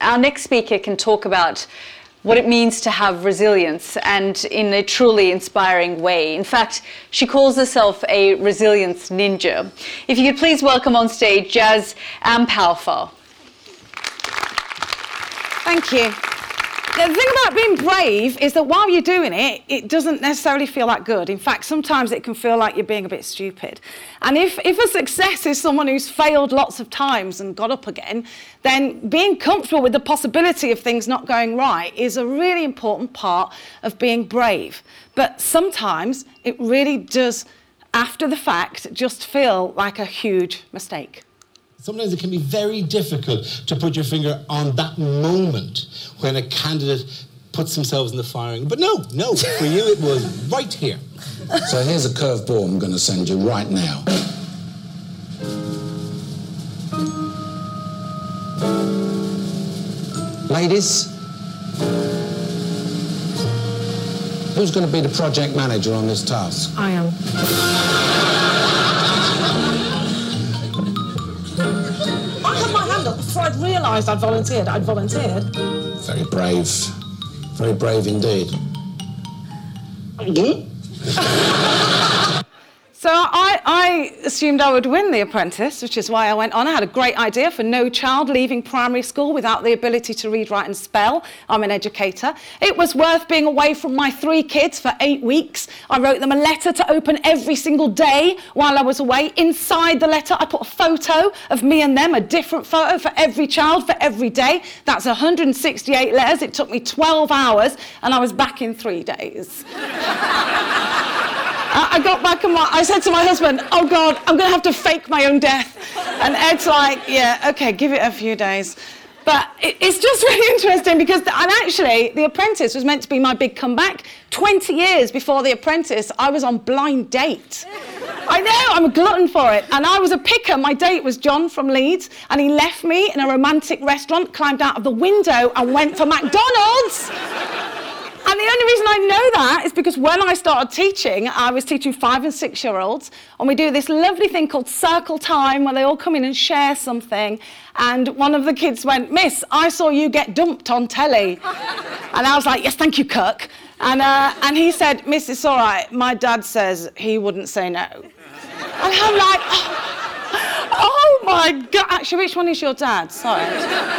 our next speaker can talk about what it means to have resilience, and in a truly inspiring way. In fact, she calls herself a resilience ninja. If you could please welcome on stage Jaz Ampalfa. Thank you. The thing about being brave is that while you're doing it, it doesn't necessarily feel that good. In fact, sometimes it can feel like you're being a bit stupid. And if a success is someone who's failed lots of times and got up again, then being comfortable with the possibility of things not going right is a really important part of being brave. But sometimes it really does, after the fact, just feel like a huge mistake. Sometimes it can be very difficult to put your finger on that moment when a candidate puts themselves in the firing. But no, for you it was right here. So here's a curveball I'm going to send you right now. Ladies, who's going to be the project manager on this task? I am. Before I'd realised I'd volunteered. Very brave. Very brave indeed. So I assumed I would win The Apprentice, which is why I went on. I had a great idea for no child leaving primary school without the ability to read, write and spell. I'm an educator. It was worth being away from my 3 kids for 8 weeks. I wrote them a letter to open every single day while I was away. Inside the letter, I put a photo of me and them, a different photo for every child for every day. That's 168 letters. It took me 12 hours and I was back in 3 days. I got back and I said to my husband, oh God, I'm going to have to fake my own death. And Ed's like, yeah, okay, give it a few days. But it's just really interesting because, and actually, The Apprentice was meant to be my big comeback. 20 years before The Apprentice, I was on Blind Date. I know, I'm a glutton for it. And I was a picker. My date was John from Leeds, and he left me in a romantic restaurant, climbed out of the window and went for McDonald's. And the only reason I know that is because when I started teaching, I was teaching 5 and 6-year-olds, and we do this lovely thing called circle time where they all come in and share something. And one of the kids went, Miss, I saw you get dumped on telly. And I was like, yes, thank you, Kirk. And he said, Miss, it's all right. My dad says he wouldn't say no. And I'm like, oh my God. Actually, which one is your dad? Sorry.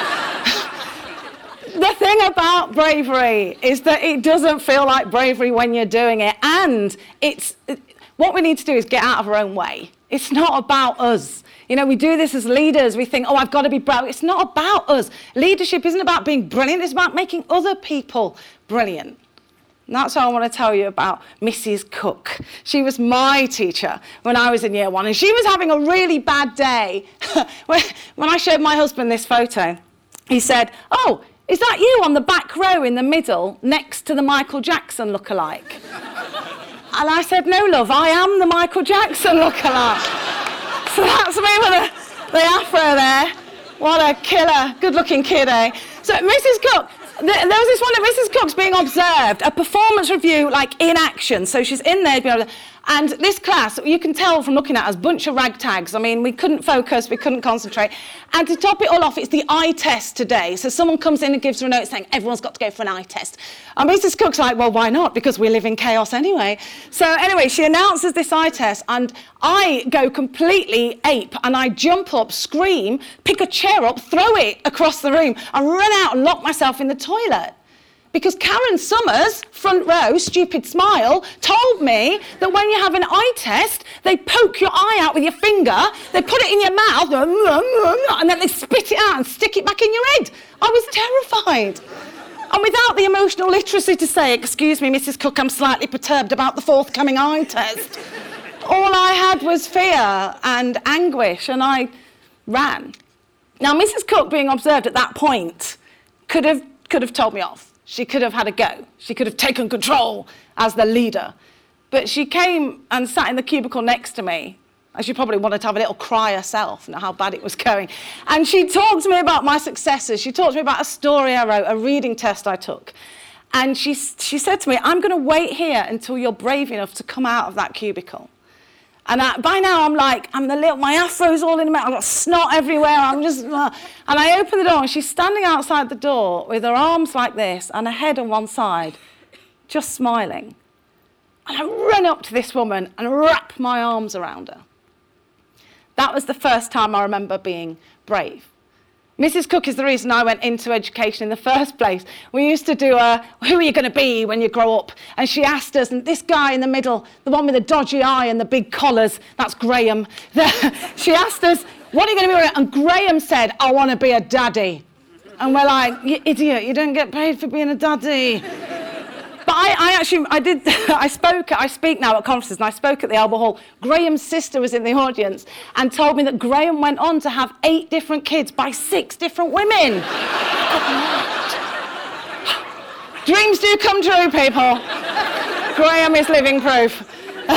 The thing about bravery is that it doesn't feel like bravery when you're doing it. And what we need to do is get out of our own way. It's not about us. You know, we do this as leaders. We think, oh, I've got to be brave. It's not about us. Leadership isn't about being brilliant. It's about making other people brilliant. And that's what I want to tell you about Mrs. Cook. She was my teacher when I was in year 1. And she was having a really bad day. When I showed my husband this photo, he said, oh, is that you on the back row in the middle next to the Michael Jackson lookalike? And I said, no, love, I am the Michael Jackson lookalike. So that's me with the afro there. What a killer, good-looking kid, eh? So Mrs. Cook, there was this one of Mrs. Cook's being observed, a performance review, like in action. So she's in there, and this class, you can tell from looking at us, bunch of ragtags. I mean, we couldn't focus, we couldn't concentrate. And to top it all off, it's the eye test today. So someone comes in and gives her a note saying, everyone's got to go for an eye test. And Mrs. Cook's like, well, why not? Because we live in chaos anyway. So anyway, she announces this eye test, and I go completely ape, and I jump up, scream, pick a chair up, throw it across the room, and run out and lock myself in the toilet. Because Karen Summers, front row, stupid smile, told me that when you have an eye test, they poke your eye out with your finger, they put it in your mouth, and then they spit it out and stick it back in your head. I was terrified. And without the emotional literacy to say, excuse me, Mrs. Cook, I'm slightly perturbed about the forthcoming eye test, all I had was fear and anguish, and I ran. Now, Mrs. Cook, being observed at that point, could have told me off. She could have had a go. She could have taken control as the leader. But she came and sat in the cubicle next to me, and she probably wanted to have a little cry herself, how bad it was going. And she talked to me about my successes. She talked to me about a story I wrote, a reading test I took. And she said to me, I'm going to wait here until you're brave enough to come out of that cubicle. And by now my afro's all in the mouth, I've got snot everywhere, and I open the door and she's standing outside the door with her arms like this and her head on one side, just smiling. And I run up to this woman and wrap my arms around her. That was the first time I remember being brave. Mrs. Cook is the reason I went into education in the first place. We used to do who are you going to be when you grow up? And she asked us, and this guy in the middle, the one with the dodgy eye and the big collars, that's Graham. She asked us, what are you going to be? And Graham said, I want to be a daddy. And we're like, you idiot, you don't get paid for being a daddy. But I speak now at conferences, and I spoke at the Albert Hall. Graham's sister was in the audience and told me that Graham went on to have 8 different kids by 6 different women. Dreams do come true, people. Graham is living proof.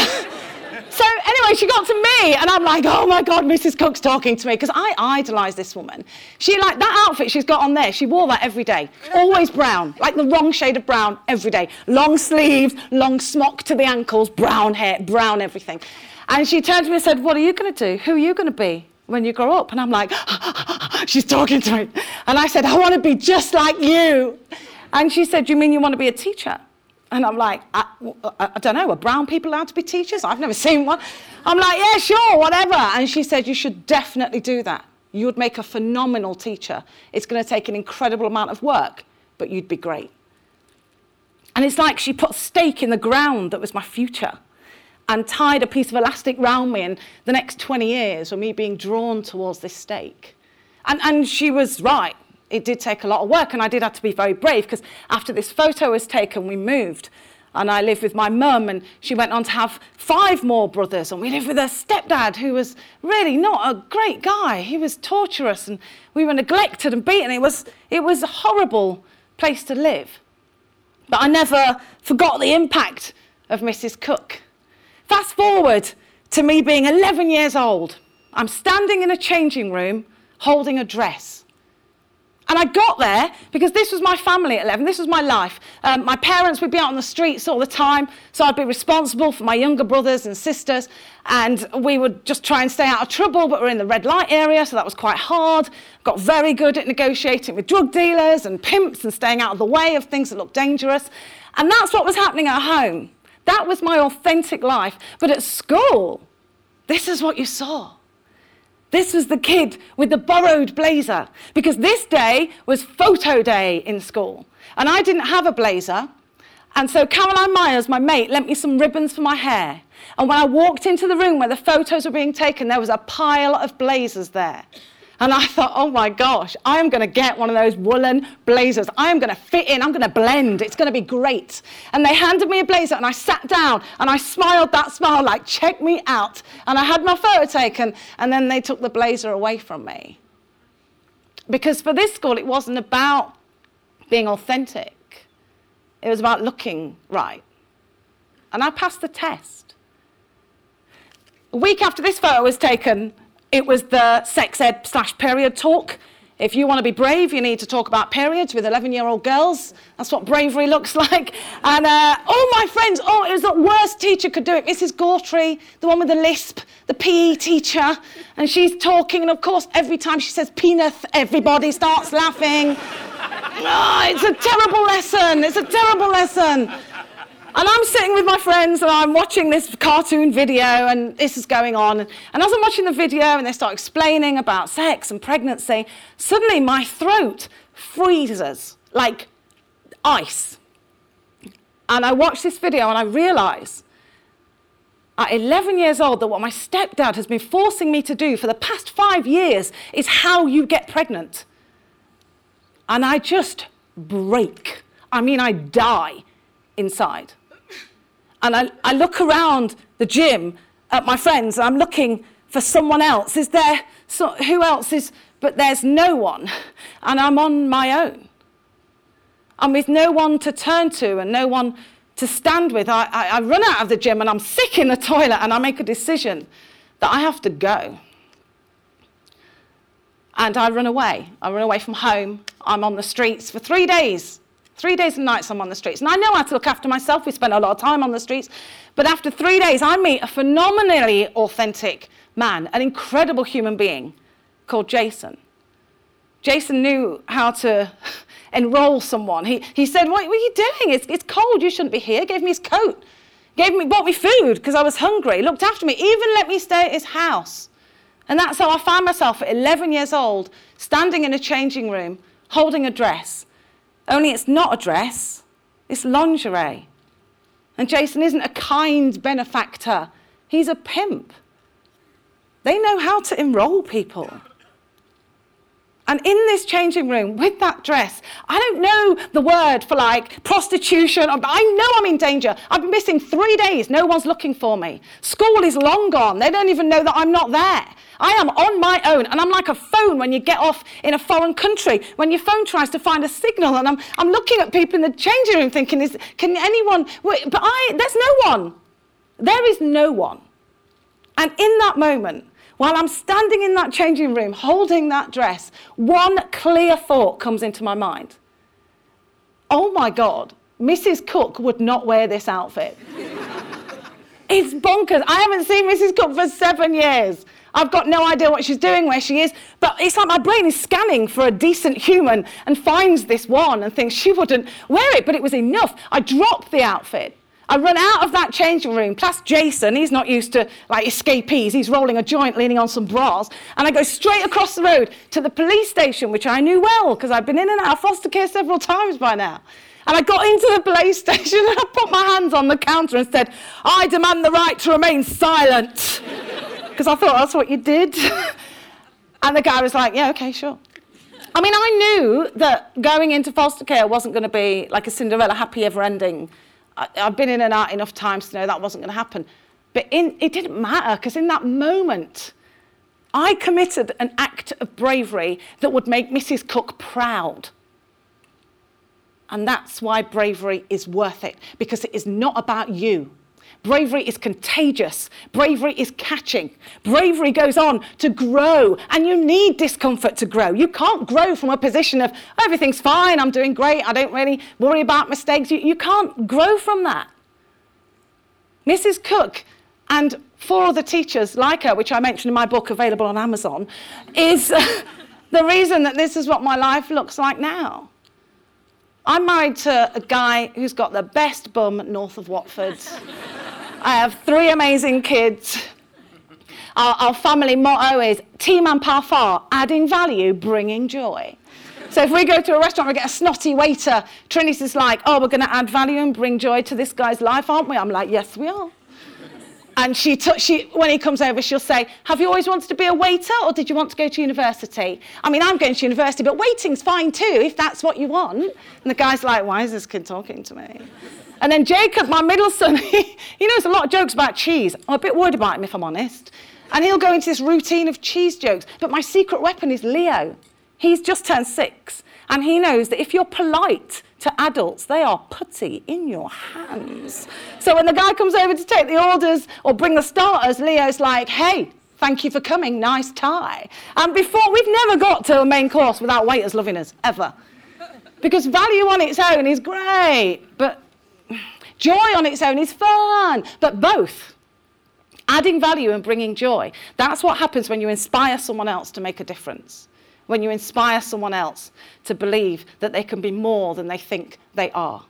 So anyway, she got to me, and I'm like, oh my God, Mrs. Cook's talking to me, because I idolise this woman. That outfit she's got on there, she wore that every day. Always brown, like the wrong shade of brown every day. Long sleeves, long smock to the ankles, brown hair, brown everything. And she turned to me and said, what are you going to do? Who are you going to be when you grow up? And I'm like, she's talking to me. And I said, I want to be just like you. And she said, you mean you want to be a teacher? And I'm like, I don't know, are brown people allowed to be teachers? I've never seen one. I'm like, yeah, sure, whatever. And she said, you should definitely do that. You would make a phenomenal teacher. It's going to take an incredible amount of work, but you'd be great. And it's like she put a stake in the ground that was my future and tied a piece of elastic round me, and the next 20 years were me being drawn towards this stake. And she was right. It did take a lot of work, and I did have to be very brave, because after this photo was taken, we moved. And I lived with my mum, and she went on to have 5 more brothers. And we lived with her stepdad, who was really not a great guy. He was torturous, and we were neglected and beaten. It was a horrible place to live. But I never forgot the impact of Mrs. Cook. Fast forward to me being 11 years old. I'm standing in a changing room holding a dress. And I got there because this was my family at 11. This was my life. My parents would be out on the streets all the time, so I'd be responsible for my younger brothers and sisters, and we would just try and stay out of trouble, but we're in the red light area, so that was quite hard. Got very good at negotiating with drug dealers and pimps and staying out of the way of things that looked dangerous. And that's what was happening at home. That was my authentic life. But at school, this is what you saw. This was the kid with the borrowed blazer, because this day was photo day in school. And I didn't have a blazer. And so Caroline Myers, my mate, lent me some ribbons for my hair. And when I walked into the room where the photos were being taken, there was a pile of blazers there. And I thought, oh my gosh, I'm going to get one of those woolen blazers. I'm going to fit in. I'm going to blend. It's going to be great. And they handed me a blazer, and I sat down, and I smiled that smile like, check me out. And I had my photo taken, and then they took the blazer away from me. Because for this school, it wasn't about being authentic. It was about looking right. And I passed the test. A week after this photo was taken, it was the sex ed / period talk. If you want to be brave, you need to talk about periods with 11-year-old girls. That's what bravery looks like. And all my friends, it was the worst teacher could do it. Mrs. Gawtry, the one with the lisp, the PE teacher. And she's talking, and of course, every time she says peanut, everybody starts laughing. It's a terrible lesson. It's a terrible lesson. And I'm sitting with my friends, and I'm watching this cartoon video, and this is going on. And as I'm watching the video, and they start explaining about sex and pregnancy, suddenly my throat freezes like ice. And I watch this video, and I realise at 11 years old that what my stepdad has been forcing me to do for the past 5 years is how you get pregnant. And I just break. I die inside. And I look around the gym at my friends, and I'm looking for someone else. Who else is, but there's no one. And I'm on my own. I'm with no one to turn to and no one to stand with. I run out of the gym, and I'm sick in the toilet, and I make a decision that I have to go. And I run away. I run away from home. I'm on the streets for 3 days. 3 days and nights I'm on the streets. And I know how to look after myself. We spend a lot of time on the streets. But after 3 days, I meet a phenomenally authentic man, an incredible human being called Jason. Jason knew how to enroll someone. He said, what are you doing? It's cold. You shouldn't be here. Gave me his coat. Bought me food because I was hungry. Looked after me. Even let me stay at his house. And that's how I found myself at 11 years old, standing in a changing room, holding a dress. Only it's not a dress. It's lingerie. And Jason isn't a kind benefactor. He's a pimp. They know how to enroll people. And in this changing room, with that dress, I don't know the word for like prostitution. I know I'm in danger. I've been missing 3 days. No one's looking for me. School is long gone. They don't even know that I'm not there. I am on my own. And I'm like a phone when you get off in a foreign country, when your phone tries to find a signal. And I'm looking at people in the changing room thinking, can anyone? But there's no one. There is no one. And in that moment, while I'm standing in that changing room, holding that dress, one clear thought comes into my mind. Oh my God, Mrs. Cook would not wear this outfit. It's bonkers. I haven't seen Mrs. Cook for 7 years. I've got no idea what she's doing, where she is, but it's like my brain is scanning for a decent human and finds this one and thinks she wouldn't wear it, but it was enough. I dropped the outfit. I run out of that changing room, plus Jason, he's not used to like escapees, he's rolling a joint, leaning on some bras, and I go straight across the road to the police station, which I knew well, because I've been in and out of foster care several times by now. And I got into the police station and I put my hands on the counter and said, I demand the right to remain silent. Because I thought that's what you did. And the guy was like, yeah, okay, sure. I mean, I knew that going into foster care wasn't going to be like a Cinderella happy ever ending. I've been in and out enough times to know that wasn't going to happen. But it didn't matter, because in that moment, I committed an act of bravery that would make Mrs. Cook proud. And that's why bravery is worth it, because it is not about you. Bravery is contagious. Bravery is catching. Bravery goes on to grow, and you need discomfort to grow. You can't grow from a position of, everything's fine, I'm doing great, I don't really worry about mistakes. You can't grow from that. Mrs. Cook and 4 other teachers like her, which I mentioned in my book, available on Amazon, is the reason that this is what my life looks like now. I'm married to a guy who's got the best bum north of Watford. I have 3 amazing kids. Our family motto is team and parfum, adding value, bringing joy. So if we go to a restaurant, we get a snotty waiter, Trinity's like, oh, we're going to add value and bring joy to this guy's life, aren't we? I'm like, yes, we are. And she, when he comes over, she'll say, have you always wanted to be a waiter, or did you want to go to university? I mean, I'm going to university, but waiting's fine too, if that's what you want. And the guy's like, why is this kid talking to me? And then Jacob, my middle son, he knows a lot of jokes about cheese. I'm a bit worried about him, if I'm honest. And he'll go into this routine of cheese jokes. But my secret weapon is Leo. He's just turned 6. And he knows that if you're polite to adults, they are putty in your hands. So when the guy comes over to take the orders or bring the starters, Leo's like, hey, thank you for coming, nice tie. And we've never got to a main course without waiters loving us, ever. Because value on its own is great, but joy on its own is fun. But both, adding value and bringing joy, that's what happens when you inspire someone else to make a difference. When you inspire someone else to believe that they can be more than they think they are.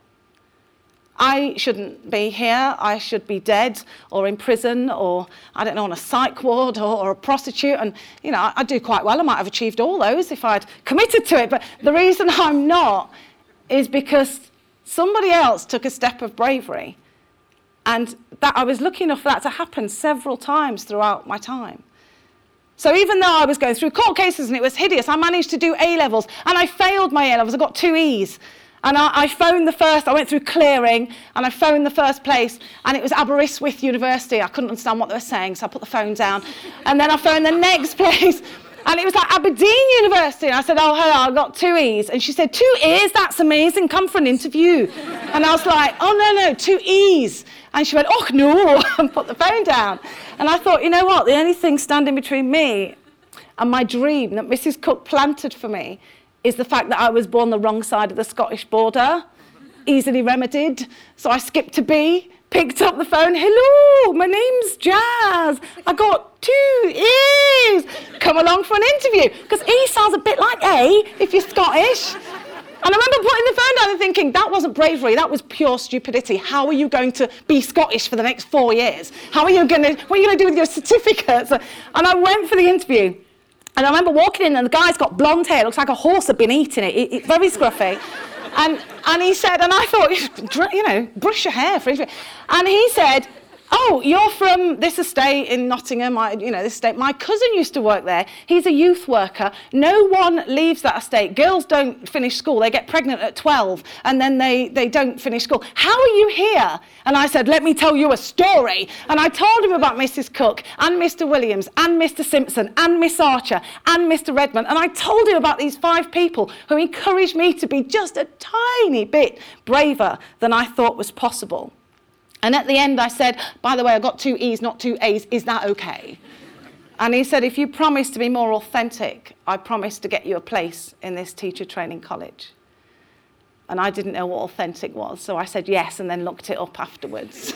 I shouldn't be here. I should be dead or in prison or, I don't know, on a psych ward or a prostitute. And, you know, I do quite well. I might have achieved all those if I'd committed to it. But the reason I'm not is because somebody else took a step of bravery. And that I was lucky enough for that to happen several times throughout my time. So even though I was going through court cases and it was hideous, I managed to do A-levels, and I failed my A-levels. I got 2 E's. And I phoned I went through clearing, and I phoned the first place, and it was Aberystwyth University. I couldn't understand what they were saying, so I put the phone down. And then I phoned the next place, and it was like Aberdeen University. And I said, oh, hello, I got 2 E's. And she said, 2 E's? That's amazing. Come for an interview. And I was like, oh, no, 2 E's. And she went, oh, no, and put the phone down. And I thought, you know what? The only thing standing between me and my dream that Mrs. Cook planted for me is the fact that I was born the wrong side of the Scottish border. easily remedied. So I skipped to B, picked up the phone. Hello, my name's Jazz. I got 2 E's. Come along for an interview. Because E sounds a bit like A if you're Scottish. And I remember putting the phone down and thinking, that wasn't bravery, that was pure stupidity. How are you going to be Scottish for the next 4 years? What are you going to do with your certificates? And I went for the interview. And I remember walking in and the guy's got blonde hair, looks like a horse had been eating it, very scruffy. And he said, and I thought, brush your hair for interview. And he said, oh, you're from this estate in Nottingham, this estate. My cousin used to work there. He's a youth worker. No one leaves that estate. Girls don't finish school. They get pregnant at 12, and then they don't finish school. How are you here? And I said, let me tell you a story. And I told him about Mrs. Cook, and Mr. Williams, and Mr. Simpson, and Miss Archer, and Mr. Redmond. And I told him about these 5 people who encouraged me to be just a tiny bit braver than I thought was possible. And at the end I said, by the way, I got 2 E's, not 2 A's, is that okay? And he said, if you promise to be more authentic, I promise to get you a place in this teacher training college. And I didn't know what authentic was, so I said yes, and then looked it up afterwards.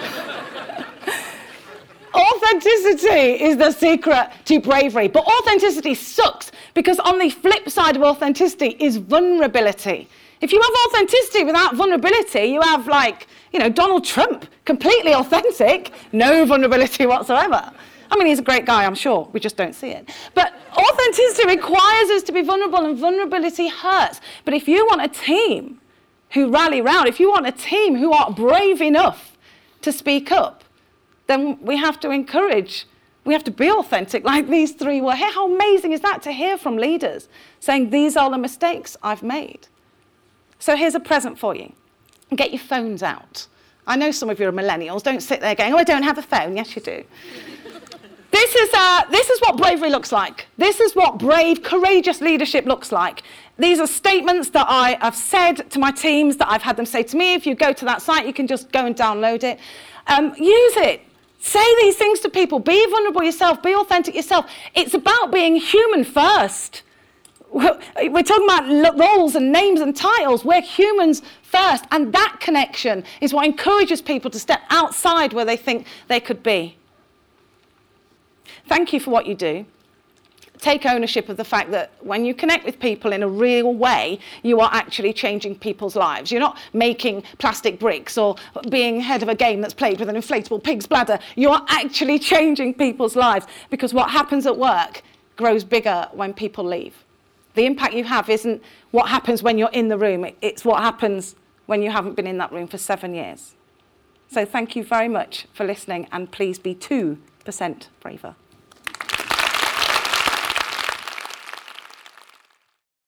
Authenticity is the secret to bravery, but authenticity sucks, because on the flip side of authenticity is vulnerability. If you have authenticity without vulnerability, you have Donald Trump, completely authentic, no vulnerability whatsoever. I mean, he's a great guy, I'm sure, we just don't see it. But authenticity requires us to be vulnerable, and vulnerability hurts. But if you want a team who rally round, if you want a team who are brave enough to speak up, then we have to encourage, we have to be authentic like these 3 were here. How amazing is that to hear from leaders saying, these are the mistakes I've made. So here's a present for you. Get your phones out. I know some of you are millennials. Don't sit there going, oh, I don't have a phone. Yes, you do. This is what bravery looks like. This is what brave, courageous leadership looks like. These are statements that I have said to my teams, that I've had them say to me. If you go to that site, you can just go and download it. Use it. Say these things to people. Be vulnerable yourself. Be authentic yourself. It's about being human first. We're talking about roles and names and titles. We're humans first. And that connection is what encourages people to step outside where they think they could be. Thank you for what you do. Take ownership of the fact that when you connect with people in a real way, you are actually changing people's lives. You're not making plastic bricks or being head of a game that's played with an inflatable pig's bladder. You are actually changing people's lives, because what happens at work grows bigger when people leave. The impact you have isn't what happens when you're in the room. It's what happens when you haven't been in that room for 7 years. So thank you very much for listening, and please be 2% braver.